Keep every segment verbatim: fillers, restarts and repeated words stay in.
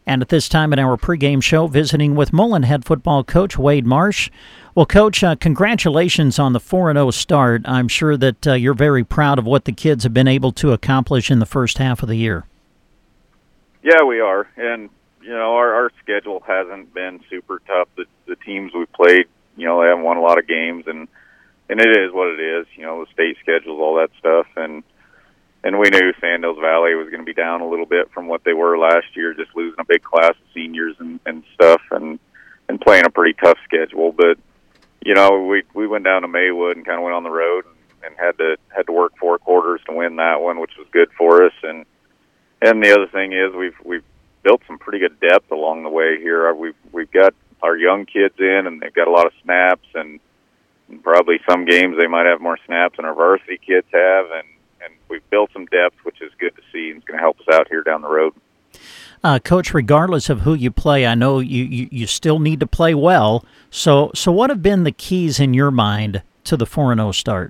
And at this time in our pregame show, visiting with Mullen head football coach Wade Marsh. Well, Coach, uh, congratulations on the four and oh start. I'm sure that uh, you're very proud of what the kids have been able to accomplish in the first half of the year. Yeah, we are. And, you know, our, our schedule hasn't been super tough. The, the teams we've played, you know, they haven't won a lot of games, and, and it is what it is, you know, the state schedules, all that stuff. And and we knew Sandhills Valley was going to be down a little bit from what they were last year, just losing a big class of seniors and, and stuff, and, and playing a pretty tough schedule. But, you know, we we went down to Maywood and kind of went on the road and, and had to had to work four quarters to win that one, which was good for us. And and the other thing is we've we've built some pretty good depth along the way here. We've we've got our young kids in, and they've got a lot of snaps, and, and probably some games they might have more snaps than our varsity kids have, and, and we've built some depth, which is good to see, and it's going to help us out here down the road. Uh, Coach, regardless of who you play, I know you, you, you still need to play well. So so what have been the keys in your mind to the four and oh start?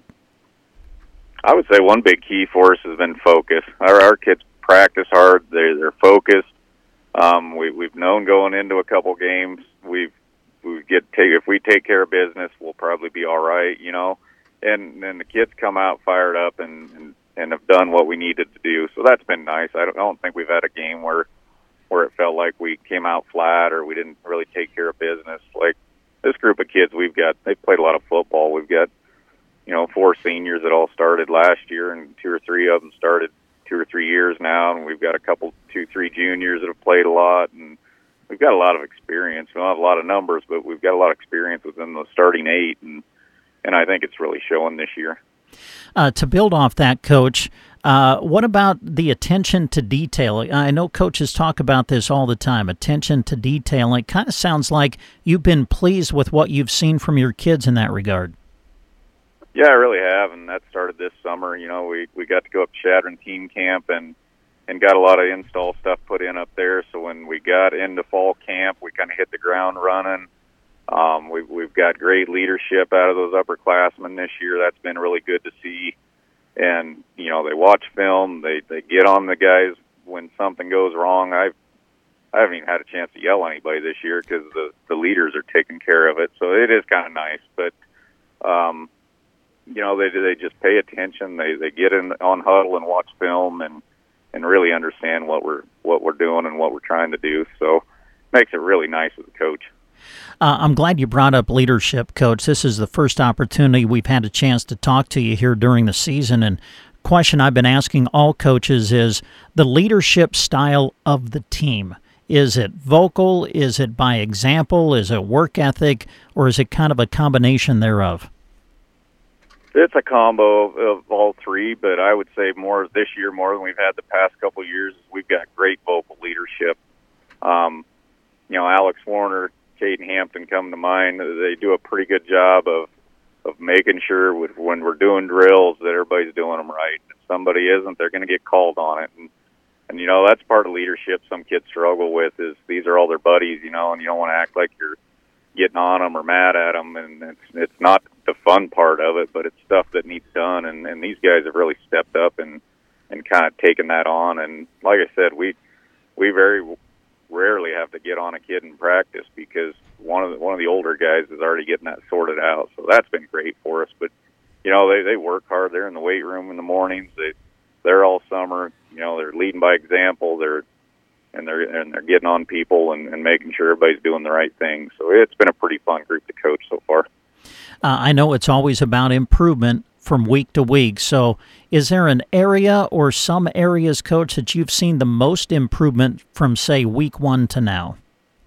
I would say one big key for us has been focus. Our, our kids practice hard. They're, they're focused. Um, we, we've known going into a couple games, we've we get take if we take care of business, we'll probably be all right, you know. And then the kids come out fired up and, and and have done what we needed to do. So that's been nice. I don't, I don't think we've had a game where where it felt like we came out flat or we didn't really take care of business. Like this group of kids we've got, they've played a lot of football. We've got, you know, four seniors that all started last year, and two or three of them started two or three years now, and we've got a couple, two, three juniors that have played a lot, and we've got a lot of experience. We don't have a lot of numbers, but we've got a lot of experience within the starting eight, and and I think it's really showing this year. Uh, to build off that, Coach, uh, what about the attention to detail? I know coaches talk about this all the time, attention to detail. It kind of sounds like you've been pleased with what you've seen from your kids in that regard. Yeah, I really have, and that started this summer. You know, we, we got to go up to Shadron Team Camp and, and got a lot of install stuff put in up there. So when we got into fall camp, we kind of hit the ground running. Um, we've, we've got great leadership out of those upperclassmen this year. That's been really good to see. And, you know, they watch film. They, they get on the guys when something goes wrong. I've, I haven't even had a chance to yell at anybody this year because the, the leaders are taking care of it. So it is kind of nice. But, um, you know, they they just pay attention. They they get in on huddle and watch film and, and really understand what we're what we're doing and what we're trying to do. So it makes it really nice as a coach. Uh, I'm glad you brought up leadership, Coach. This is the first opportunity we've had a chance to talk to you here during the season. And question I've been asking all coaches is the leadership style of the team. Is it vocal? Is it by example? Is it work ethic? Or is it kind of a combination thereof? It's a combo of, of all three, but I would say more this year, more than we've had the past couple of years, we've got great vocal leadership. Um, you know, Alex Warner, Caden Hampton come to mind. They do a pretty good job of of making sure with, when we're doing drills that everybody's doing them right. If somebody isn't, they're going to get called on it. And, and, you know, that's part of leadership some kids struggle with is these are all their buddies, you know, and you don't want to act like you're getting on them or mad at them, and it's it's not the fun part of it, but it's stuff that needs done, and, and these guys have really stepped up and, and kind of taken that on. And like I said, we we very rarely have to get on a kid in practice because one of the, one of the older guys is already getting that sorted out, so that's been great for us. But you know, they they work hard. They're in the weight room in the mornings. They they're all summer. You know, they're leading by example. They're and they're and they're getting on people and, and making sure everybody's doing the right thing. So it's been a pretty fun group to coach so far. Uh, I know it's always about improvement from week to week. So is there an area or some areas, Coach, that you've seen the most improvement from, say, week one to now?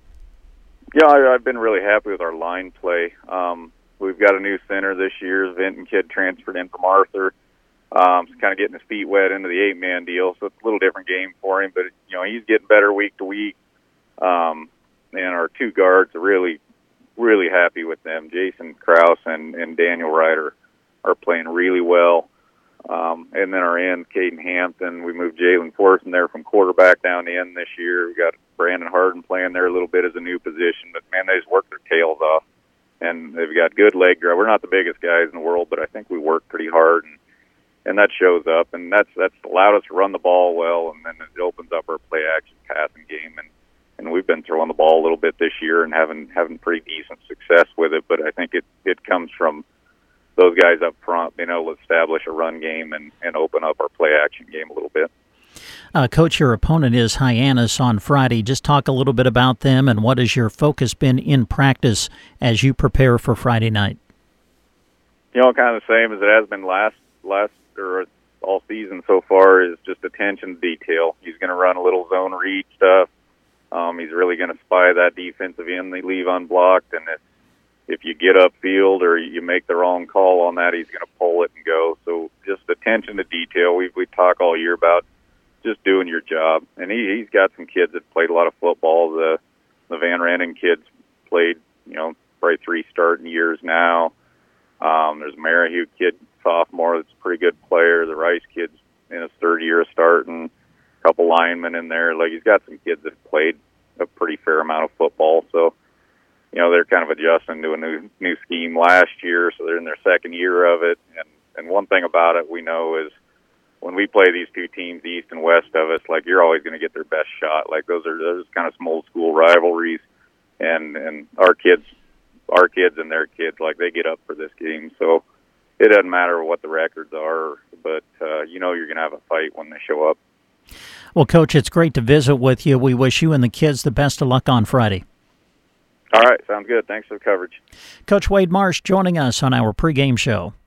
Yeah, I, I've been really happy with our line play. Um, we've got a new center this year. Vinton kid transferred in from Arthur. Um, he's kind of getting his feet wet into the eight-man deal, so it's a little different game for him. But, you know, he's getting better week to week. Um, and our two guards are really, really happy with them. Jason Krause and, and Daniel Ryder are playing really well. Um, and then our end, Caden Hampton, we moved Jalen Forson there from quarterback down to end this year. We got Brandon Harden playing there a little bit as a new position. But, man, they just work their tails off. And they've got good leg drive. We're not the biggest guys in the world, but I think we work pretty hard. And, and that shows up. And that's that's allowed us to run the ball well, and then it opens up our play-action passing game. And, and and we've been throwing the ball a little bit this year and having having pretty decent success with it. But I think it it comes from those guys up front being able to establish a run game and, and open up our play action game a little bit. Uh, Coach, your opponent is Hyannis on Friday. Just talk a little bit about them, and what has your focus been in practice as you prepare for Friday night? You know, kind of the same as it has been last last or all season so far, is just attention to detail. He's going to run a little zone read stuff. Um, he's really going to spy that defensive end they leave unblocked, and if, if you get upfield or you make the wrong call on that, he's going to pull it and go. So just attention to detail. We we talk all year about just doing your job. And he, he's got some kids that played a lot of football. The the Van Rennen kids played, you know, probably three starting years now. Um, there's a Marahue kid, sophomore, that's a pretty good player. The Rice kid's in his third year of starting. A couple linemen in there. Like, he's got some kids that played a pretty fair amount of football. So, you know, they're kind of adjusting to a new new scheme last year, so they're in their second year of it. And, and one thing about it we know is, when we play these two teams, east and west of us, like, you're always going to get their best shot. Like, those are those kind of some old school rivalries, and and our kids, our kids and their kids, like, they get up for this game. So it doesn't matter what the records are, but uh, you know you're going to have a fight when they show up. Well, Coach, it's great to visit with you. We wish you and the kids the best of luck on Friday. All right, sounds good. Thanks for the coverage. Coach Wade Marsh joining us on our pregame show.